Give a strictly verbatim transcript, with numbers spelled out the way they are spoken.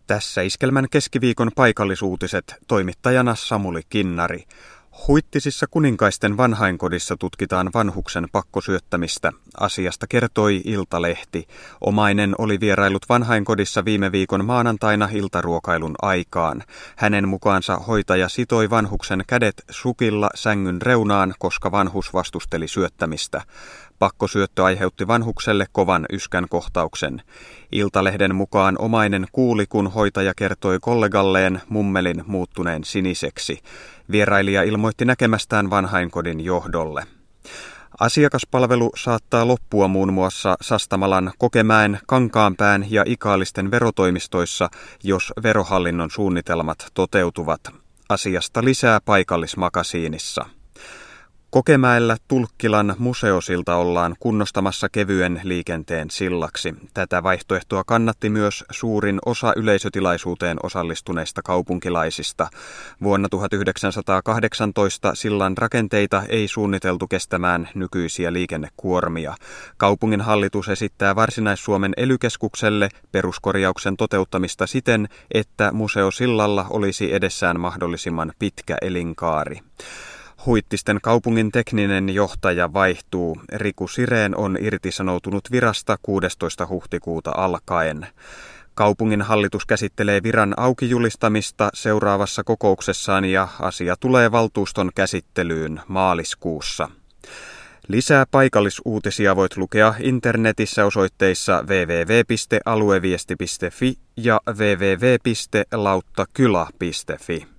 Tässä Iskelmän keskiviikon paikallisuutiset, toimittajana Samuli Kinnari. Huittisissa Kuninkaisten vanhainkodissa tutkitaan vanhuksen pakkosyöttämistä. Asiasta kertoi Iltalehti. Omainen oli vierailut vanhainkodissa viime viikon maanantaina iltaruokailun aikaan. Hänen mukaansa hoitaja sitoi vanhuksen kädet sukilla sängyn reunaan, koska vanhus vastusteli syöttämistä. Pakkosyöttö aiheutti vanhukselle kovan yskän kohtauksen. Iltalehden mukaan omainen kuuli, kun hoitaja kertoi kollegalleen mummelin muuttuneen siniseksi. Vierailija ilmoitti näkemästään vanhainkodin johdolle. Asiakaspalvelu saattaa loppua muun muassa Sastamalan, Kokemäen, Kankaanpään ja Ikaalisten verotoimistoissa, jos verohallinnon suunnitelmat toteutuvat. Asiasta lisää paikallismakasiinissa. Kokemäellä Tulkkilan museosilta ollaan kunnostamassa kevyen liikenteen sillaksi. Tätä vaihtoehtoa kannatti myös suurin osa yleisötilaisuuteen osallistuneista kaupunkilaisista. Vuonna tuhatyhdeksänsataakahdeksantoista sillan rakenteita ei suunniteltu kestämään nykyisiä liikennekuormia. Kaupungin hallitus esittää Varsinais-Suomen ely-keskukselle peruskorjauksen toteuttamista siten, että museosillalla olisi edessään mahdollisimman pitkä elinkaari. Huittisten kaupungin tekninen johtaja vaihtuu. Riku Sireen on irtisanoutunut virasta kuudestoista huhtikuuta alkaen. Kaupungin hallitus käsittelee viran aukijulistamista seuraavassa kokouksessaan ja asia tulee valtuuston käsittelyyn maaliskuussa. Lisää paikallisuutisia voit lukea internetissä osoitteissa double-u double-u double-u piste alueviesti piste fi ja double-u double-u double-u piste lauttakylä piste fi.